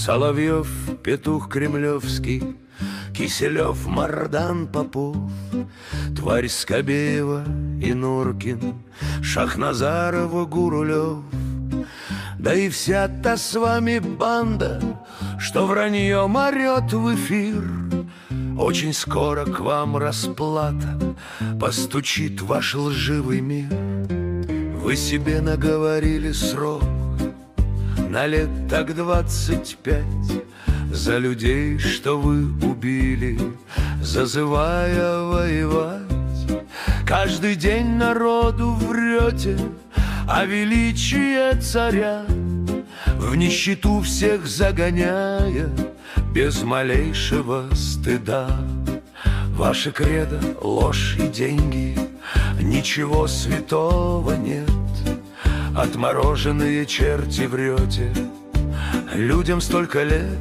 Соловьев, петух кремлевский, Киселев, Мардан, Попов, Тварь Скобеева и Нуркин, Шахназарова, Гурулев. Да и вся та с вами банда, что враньем орет в эфир. Очень скоро к вам расплата, постучит ваш лживый мир. Вы себе наговорили срок на лет так 25 за людей, что вы убили, зазывая воевать. Каждый день народу врете о величии царя, в нищету всех загоняя без малейшего стыда. Ваше кредо — ложь и деньги, ничего святого нет. Отмороженные черти врете, людям столько лет.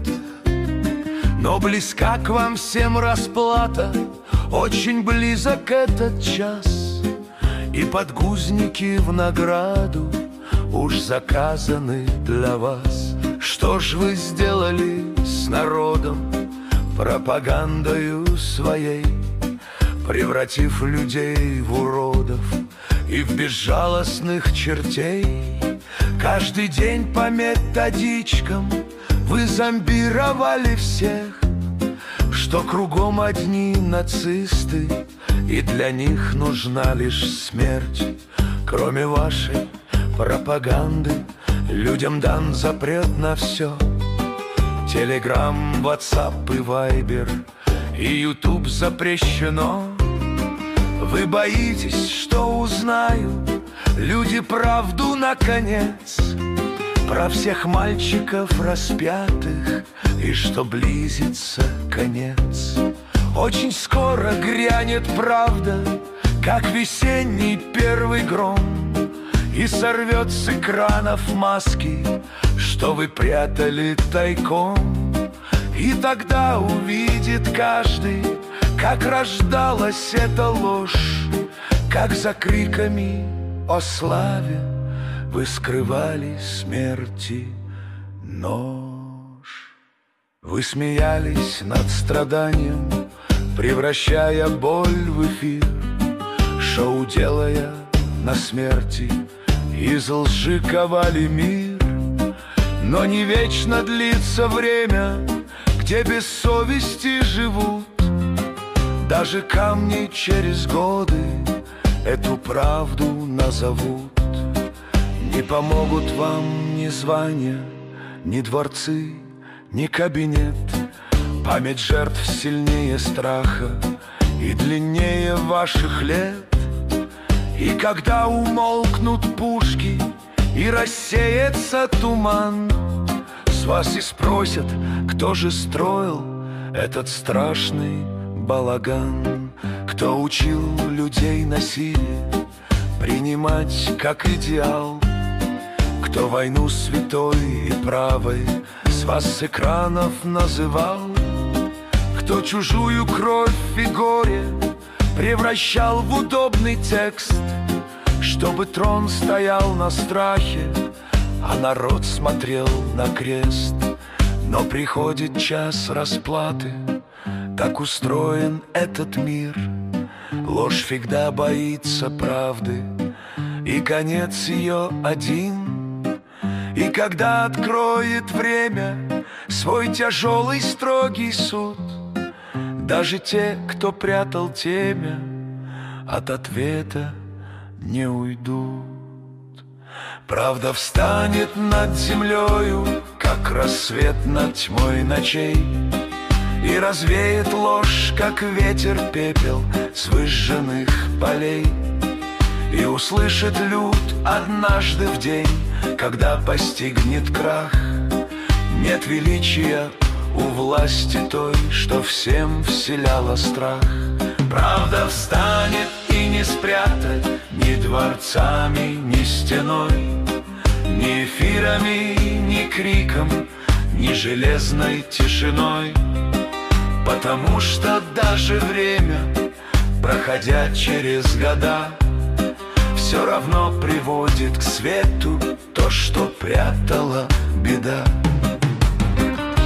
Но близка к вам всем расплата, очень близок этот час, и подгузники в награду уж заказаны для вас. Что ж вы сделали с народом, пропагандою своей, превратив людей в уродов и в безжалостных чертей? Каждый день по методичкам вы зомбировали всех, что кругом одни нацисты, и для них нужна лишь смерть. Кроме вашей пропаганды людям дан запрет на все. Телеграм, ватсап и вайбер, и ютуб запрещено. Вы боитесь, что узнают люди правду наконец про всех мальчиков распятых, и что близится конец. Очень скоро грянет правда, как весенний первый гром, и сорвет с экранов маски, что вы прятали тайком. И тогда увидит каждый, как рождалась эта ложь, как за криками о славе вы скрывали смерти нож. Вы смеялись над страданием, превращая боль в эфир, шоу делая на смерти, из лжи ковали мир. Но не вечно длится время, где без совести живут. Даже камни через годы эту правду назовут. Не помогут вам ни звания, ни дворцы, ни кабинет. Память жертв сильнее страха и длиннее ваших лет. И когда умолкнут пушки и рассеется туман, с вас и спросят, кто же строил этот страшный балаган. Кто учил людей насилие принимать как идеал, кто войну святой и правой с вас с экранов называл, кто чужую кровь и горе превращал в удобный текст, чтобы трон стоял на страхе, а народ смотрел на крест. Но приходит час расплаты, так устроен этот мир. Ложь всегда боится правды, и конец ее один. И когда откроет время свой тяжелый строгий суд, даже те, кто прятал темя, от ответа не уйдут. Правда встанет над землею, как рассвет над тьмой ночей, и развеет ложь, как ветер пепел с выжженных полей. И услышит люд однажды в день, когда постигнет крах. Нет величия у власти той, что всем вселяла страх. Правда встанет и не спрятать ни дворцами, ни стеной, ни эфирами, ни криком, ни железной тишиной. Потому что даже время, проходя через года, все равно приводит к свету то, что прятала беда.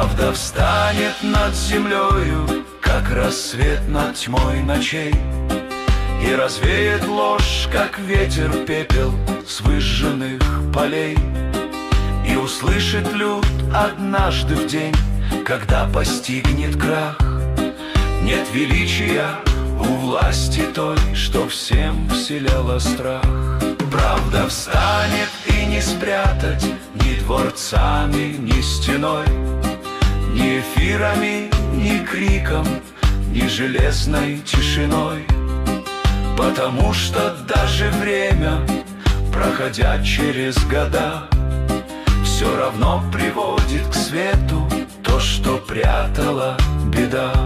Правда встанет над землею, как рассвет над тьмой ночей, и развеет ложь, как ветер пепел с выжженных полей. И услышит люд однажды в день, когда постигнет крах, нет величия у власти той, что всем вселяла страх. Правда встанет и не спрятать ни дворцами, ни стеной, ни эфирами, ни криком, ни железной тишиной. Потому что даже время, проходя через года, все равно приводит к свету то, что прятала беда.